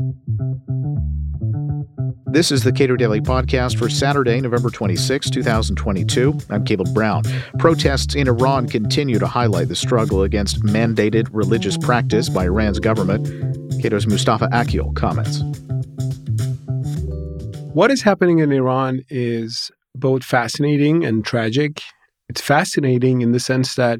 This is the Cato Daily Podcast for Saturday, November 26, 2022. I'm Caleb Brown. Protests in Iran continue to highlight the struggle against mandated religious practice by Iran's government. Cato's Mustafa Akhil comments. What is happening in Iran is both fascinating and tragic. It's fascinating in the sense that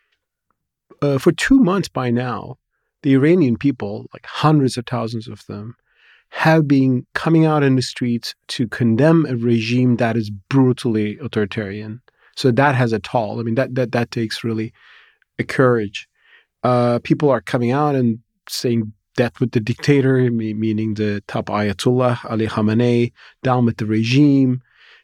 for 2 months by now, the Iranian people, like hundreds of thousands of them, have been coming out in the streets to condemn a regime that is brutally authoritarian. So that has a toll. I mean, that takes really a courage. People are coming out and saying death with the dictator, meaning the top Ayatollah, Ali Khamenei, down with the regime.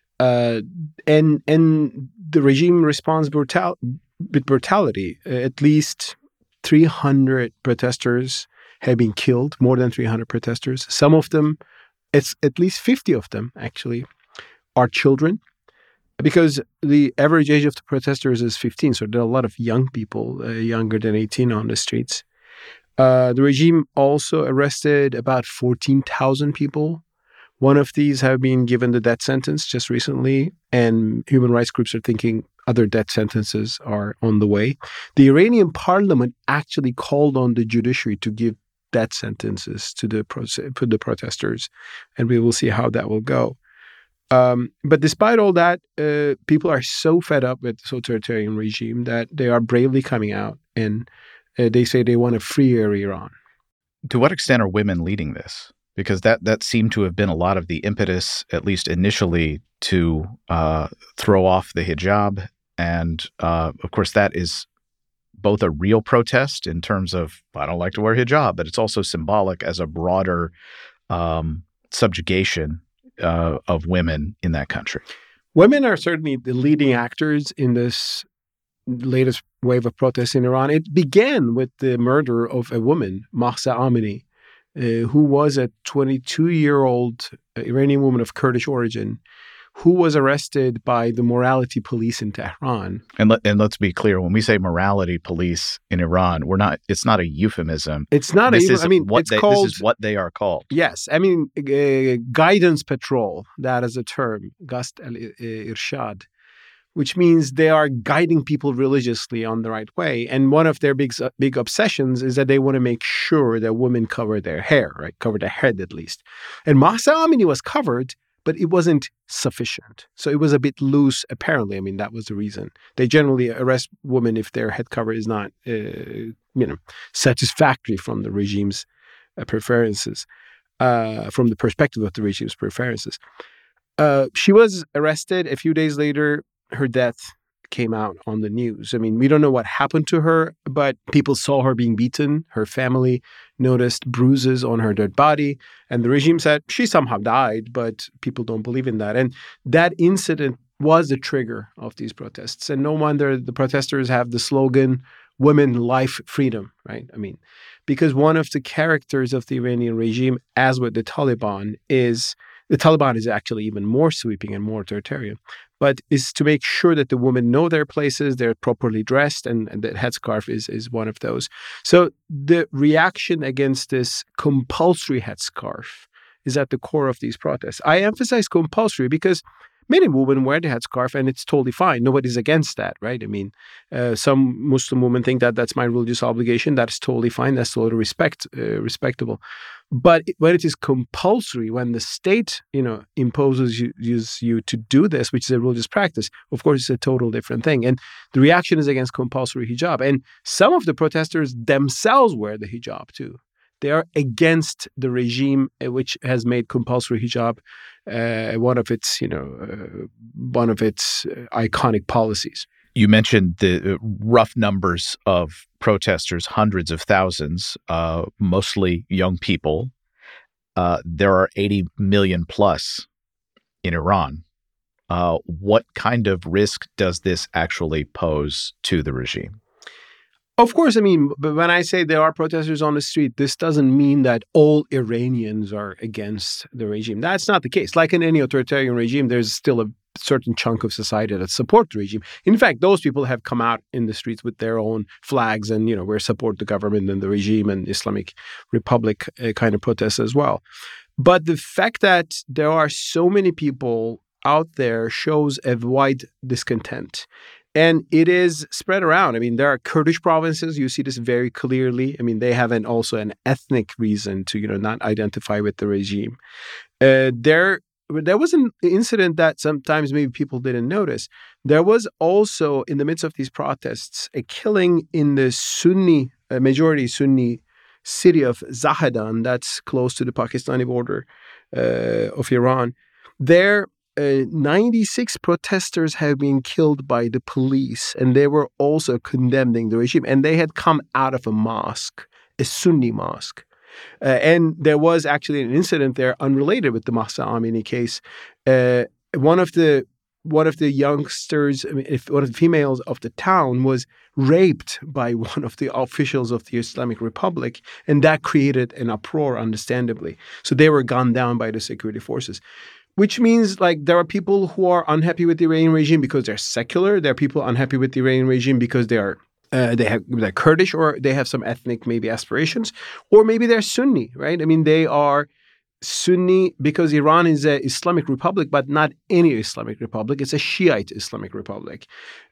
And the regime responds with brutality. At least 300 protesters have been killed, more than 300 protesters. Some of them, it's at least 50 of them actually, are children, because the average age of the protesters is 15. So there are a lot of young people, younger than 18 on the streets. The regime also arrested about 14,000 people. One of these have been given the death sentence just recently, and human rights groups are thinking other death sentences are on the way. The Iranian parliament actually called on the judiciary to give death sentences to the protesters, and we will see how that will go. But despite all that, people are so fed up with the authoritarian regime that they are bravely coming out, and they say they want a freer Iran. To what extent are women leading this? Because that seemed to have been a lot of the impetus, at least initially, to throw off the hijab. And of course, that is both a real protest in terms of, I don't like to wear hijab, but it's also symbolic as a broader subjugation of women in that country. Women are certainly the leading actors in this latest wave of protests in Iran. It began with the murder of a woman, Mahsa Amini, who was a 22-year-old Iranian woman of Kurdish origin, who was arrested by the morality police in Tehran. And let's be clear, when we say morality police in Iran, it's not a euphemism. It's not this a euphemism. This is what they are called. Yes. I mean, guidance patrol, that is a term, Gast al-Irshad, which means they are guiding people religiously on the right way. And one of their big obsessions is that they want to make sure that women cover their hair, right? Cover their head at least. And Mahsa Amini was covered, but it wasn't sufficient. So it was a bit loose, apparently. I mean, that was the reason. They generally arrest women if their head cover is not, satisfactory from the regime's preferences, from the perspective of the regime's preferences. She was arrested. A few days later, her death came out on the news. I mean, we don't know what happened to her, but people saw her being beaten. Her family noticed bruises on her dead body, and the regime said she somehow died, but people don't believe in that. And that incident was the trigger of these protests. And no wonder the protesters have the slogan, "Women, Life, Freedom," right? I mean, because one of the characters of the Iranian regime, as with the Taliban is actually even more sweeping and more authoritarian, but is to make sure that the women know their places, they're properly dressed, and the headscarf is one of those. So the reaction against this compulsory headscarf is at the core of these protests. I emphasize compulsory because many women wear the headscarf and it's totally fine. Nobody's against that, right? I mean, some Muslim women think that that's my religious obligation. That's totally fine. That's totally respectable. But when it is compulsory, when the state, imposes you to do this, which is a religious practice, of course, it's a total different thing. And the reaction is against compulsory hijab. And some of the protesters themselves wear the hijab too. They are against the regime which has made compulsory hijab one of its iconic policies. You mentioned the rough numbers of protesters, hundreds of thousands, mostly young people. There are 80 million plus in Iran. What kind of risk does this actually pose to the regime? Of course, I mean, but when I say there are protesters on the street, this doesn't mean that all Iranians are against the regime. That's not the case. Like in any authoritarian regime, there's still a certain chunk of society that support the regime. In fact, those people have come out in the streets with their own flags and, we support the government and the regime and Islamic Republic kind of protests as well. But the fact that there are so many people out there shows a wide discontent. And it is spread around. I mean, there are Kurdish provinces. You see this very clearly. I mean, they have also an ethnic reason to, not identify with the regime. There was an incident that sometimes maybe people didn't notice. There was also, in the midst of these protests, a killing in the majority Sunni city of Zahedan, that's close to the Pakistani border of Iran. There, 96 protesters have been killed by the police, and they were also condemning the regime. And they had come out of a mosque, a Sunni mosque. And there was actually an incident there unrelated with the Mahsa Amini case. One of the youngsters, one of the females of the town was raped by one of the officials of the Islamic Republic, and that created an uproar, understandably. So they were gunned down by the security forces. Which means there are people who are unhappy with the Iranian regime because they're secular. There are people unhappy with the Iranian regime because they're Kurdish, or they have some ethnic maybe aspirations, or maybe they're Sunni, right? I mean, they are Sunni because Iran is an Islamic republic, but not any Islamic republic. It's a Shiite Islamic republic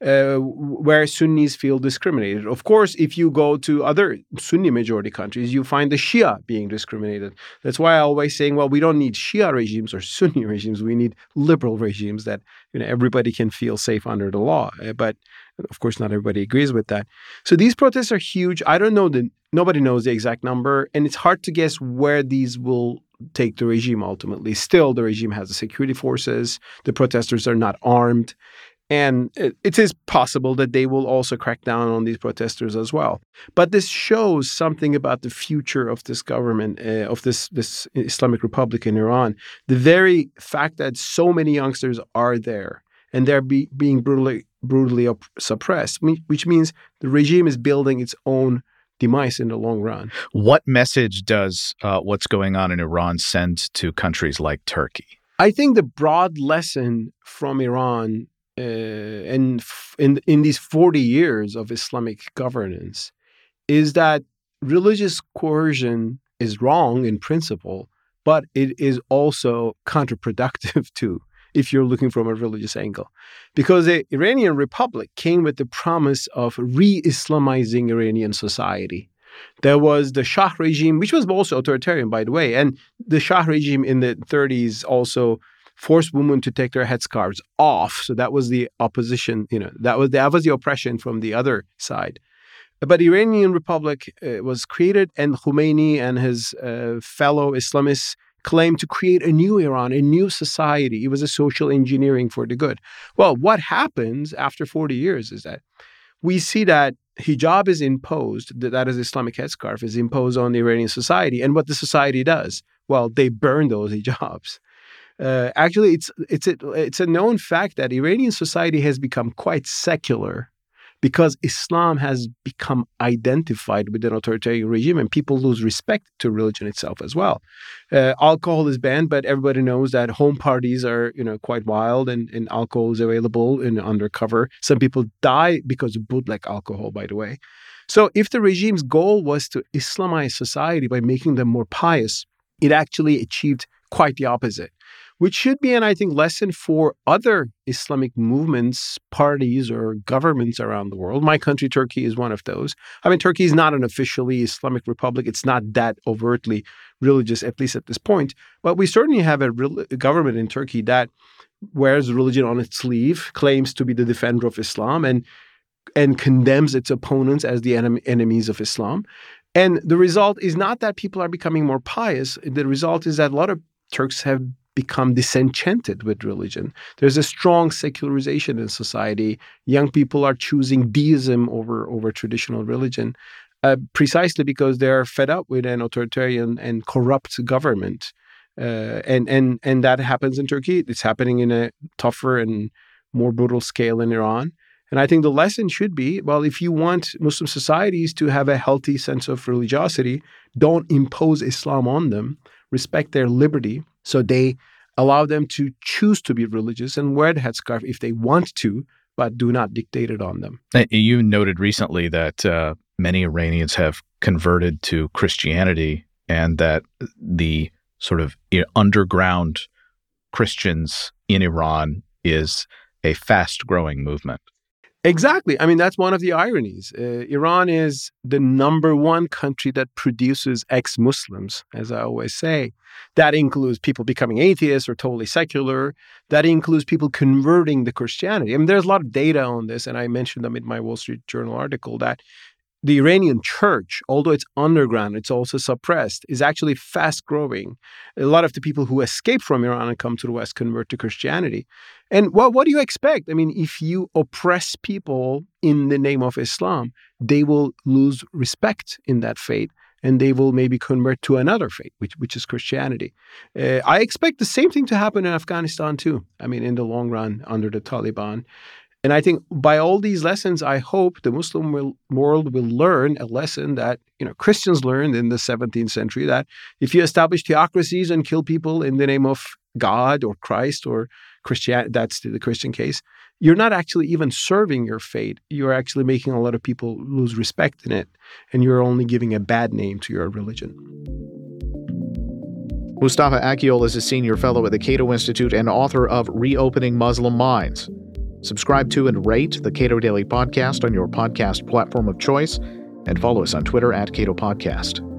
where Sunnis feel discriminated. Of course, if you go to other Sunni majority countries, you find the Shia being discriminated. That's why I always saying, well, we don't need Shia regimes or Sunni regimes. We need liberal regimes that everybody can feel safe under the law. But of course, not everybody agrees with that. So these protests are huge. I don't know nobody knows the exact number, and it's hard to guess where these will take the regime ultimately. Still, the regime has the security forces. The protesters are not armed. And it is possible that they will also crack down on these protesters as well. But this shows something about the future of this government, of this Islamic Republic in Iran. The very fact that so many youngsters are there and they're being brutally suppressed, which means the regime is building its own demise in the long run. What message does what's going on in Iran send to countries like Turkey? I think the broad lesson from Iran and in these 40 years of Islamic governance is that religious coercion is wrong in principle, but it is also counterproductive too, if you're looking from a religious angle. Because the Iranian Republic came with the promise of re-Islamizing Iranian society. There was the Shah regime, which was also authoritarian, by the way. And the Shah regime in the 30s also forced women to take their headscarves off. So that was the opposition, that was the oppression from the other side. But the Iranian Republic was created, and Khomeini and his fellow Islamists claimed to create a new Iran, a new society. It was a social engineering for the good. Well, what happens after 40 years is that we see that hijab is imposed, that is Islamic headscarf, is imposed on the Iranian society. And what the society does, well, they burn those hijabs. Actually, it's a known fact that Iranian society has become quite secular because Islam has become identified with an authoritarian regime, and people lose respect to religion itself as well. Alcohol is banned, but everybody knows that home parties are, quite wild, and alcohol is available in undercover. Some people die because of bootleg alcohol, by the way. So if the regime's goal was to Islamize society by making them more pious, it actually achieved quite the opposite, which should be an, I think, lesson for other Islamic movements, parties, or governments around the world. My country, Turkey, is one of those. I mean, Turkey is not an officially Islamic republic. It's not that overtly religious, at least at this point. But we certainly have a government in Turkey that wears religion on its sleeve, claims to be the defender of Islam, and condemns its opponents as the enemies of Islam. And the result is not that people are becoming more pious. The result is that a lot of Turks have become disenchanted with religion. There's a strong secularization in society. Young people are choosing deism over traditional religion, precisely because they're fed up with an authoritarian and corrupt government. And that happens in Turkey. It's happening in a tougher and more brutal scale in Iran. And I think the lesson should be, well, if you want Muslim societies to have a healthy sense of religiosity, don't impose Islam on them. Respect their liberty so they allow them to choose to be religious and wear the headscarf if they want to, but do not dictate it on them. You noted recently that many Iranians have converted to Christianity and that the sort of underground Christians in Iran is a fast-growing movement. Exactly. I mean, that's one of the ironies. Iran is the number one country that produces ex-Muslims, as I always say. That includes people becoming atheists or totally secular. That includes people converting to Christianity. I mean, there's a lot of data on this, and I mentioned them in my Wall Street Journal article, that the Iranian church, although it's underground, it's also suppressed, is actually fast growing. A lot of the people who escape from Iran and come to the West convert to Christianity. And what do you expect? I mean, if you oppress people in the name of Islam, they will lose respect in that faith, and they will maybe convert to another faith, which is Christianity. I expect the same thing to happen in Afghanistan too. I mean, in the long run, under the Taliban. And I think by all these lessons, I hope the Muslim world will learn a lesson that, Christians learned in the 17th century, that if you establish theocracies and kill people in the name of God or Christ or Christianity, that's the Christian case, you're not actually even serving your faith. You're actually making a lot of people lose respect in it, and you're only giving a bad name to your religion. Mustafa Akyol is a senior fellow at the Cato Institute and author of Reopening Muslim Minds. Subscribe to and rate the Cato Daily Podcast on your podcast platform of choice, and follow us on Twitter @Cato Podcast.